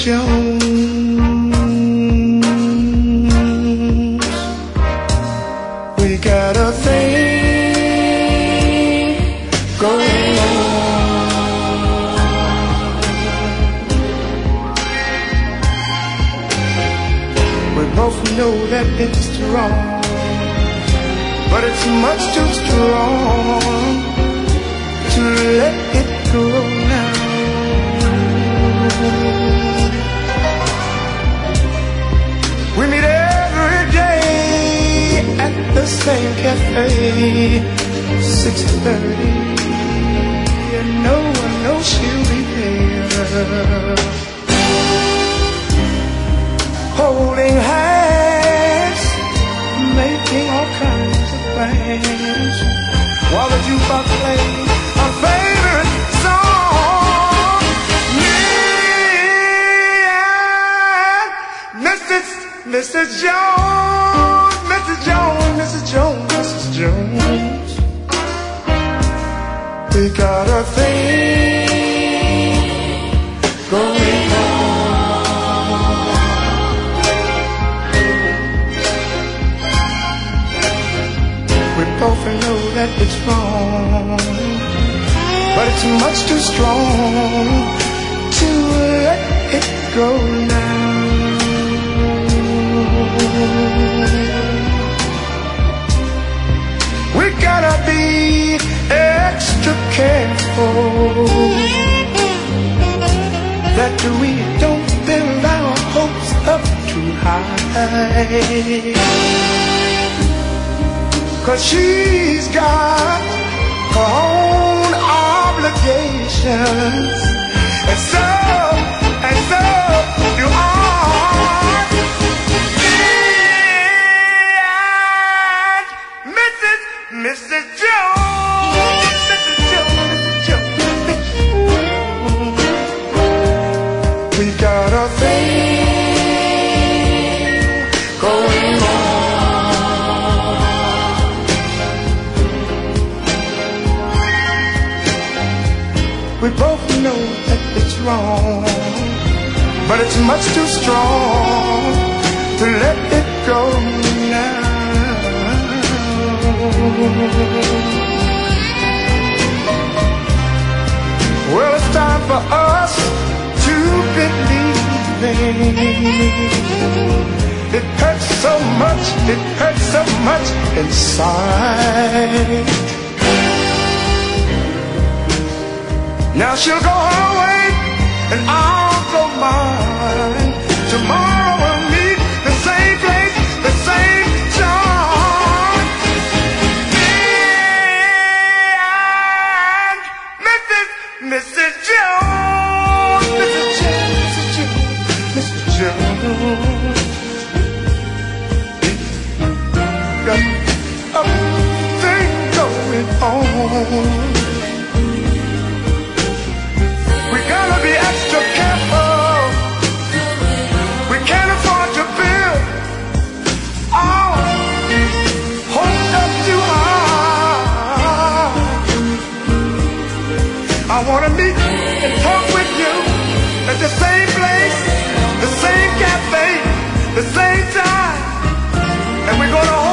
Jones. We got a thing going on. We both know that it's wrong, but it's much too strong to let it go now. We meet every day at the same cafe, 6:30, and no one knows she'll be there. Holding hands, making all kinds of plans, while the jukebox plays our favorite song. Me and Mrs. Jones, Mrs. Jones, Mrs. Jones, Mrs. Jones. We got a thing going on. We both know that it's wrong, but it's much too strong to let it go now. We gotta be extra careful that we don't build our hopes up too high, 'cause she's got her own obligations, and so do I. Mrs. Jones, Mrs. Jones, Mrs. Jones, Mrs. Jones. We got a thing going on. We both know that it's wrong, but it's much too strong to let it go now. Well, it's time for us to believe. It hurts so much, it hurts so much inside. Now she'll go her way and I'll go mine. Tomorrow we'll meet the same place, the same time. Mrs. Jones, Mrs. Jones, Mrs. Jones, Mrs. Jones. Got a thing going on. We gotta be extra careful. We can't afford to build our hopes up too high. I wanna meet and talk with you at the same place, the same cafe, the same time, and we're gonna